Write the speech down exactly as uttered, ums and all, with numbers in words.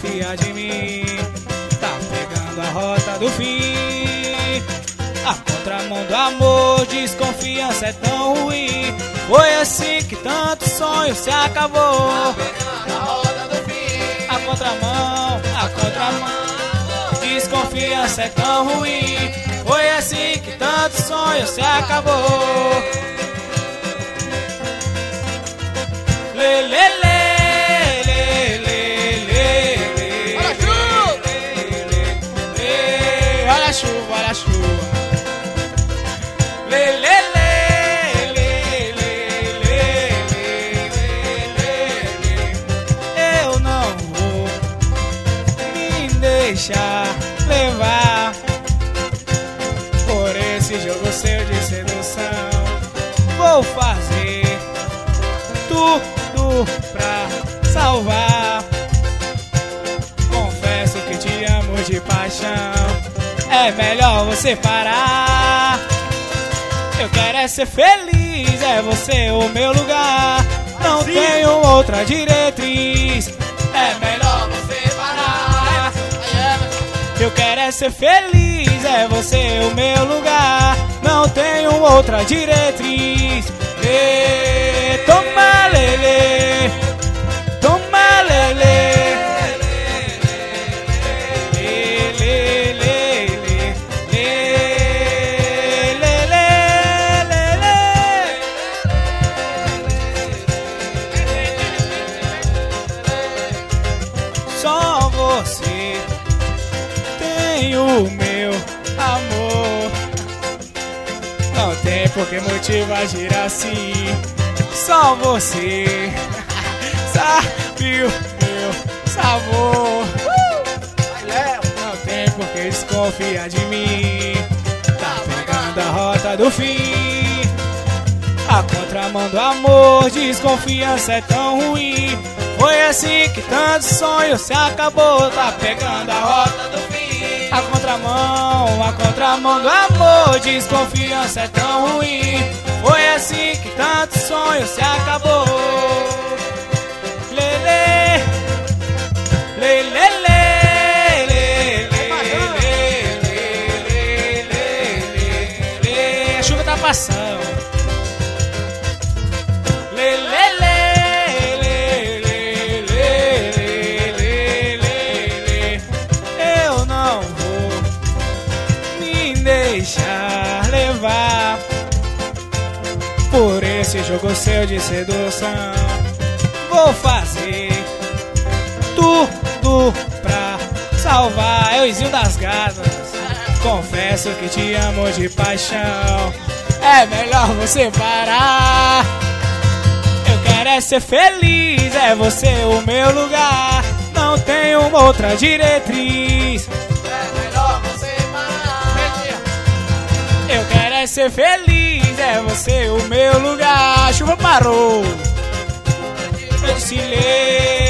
desconfia de mim. Tá pegando a rota do fim. A contramão do amor, desconfiança é tão ruim. Foi assim que tanto sonho se acabou. Tá pegando a roda do fim. A contramão, a contramão, desconfiança é tão ruim. Foi assim que tanto sonho se acabou. Lê, lê, lê. Olha a chuva, olha a chuva. Lê, lê, lê, lê, lê, lê, lê, lê. Eu não vou me deixar levar por esse jogo seu de sedução. Vou fazer tudo pra salvar. Confesso que te amo de paixão. É melhor você parar. Eu quero é ser feliz, é você o meu lugar. Não Sim. tenho outra diretriz. É melhor você parar. Eu quero é ser feliz, é você o meu lugar. Não tenho outra diretriz. Lê, toma lelê, toma lelê. Só você tem o meu amor. Não tem por que motivo agir assim. Só você sabe o meu sabor. Não tem por que desconfiar de mim. Tá pegando a rota do fim. A contramão do amor, desconfiança é tão ruim. Foi assim que tanto sonho se acabou. Tá pegando a rota do fim. A contramão, a contramão do amor, desconfiança é tão ruim. Foi assim que tanto sonho se acabou. Lê, lê, lê, lê, lê, lê, lê, lê, lê. A chuva tá passando. Lê, lê, lê. Deixar levar por esse jogo seu de sedução. Vou fazer tudo pra salvar. É o Izinho das Gatas. Confesso que te amo de paixão. É melhor você parar. Eu quero é ser feliz, é você o meu lugar. Não tenho outra diretriz. Eu quero é ser feliz, é você o meu lugar. A chuva parou. Eu disse lê.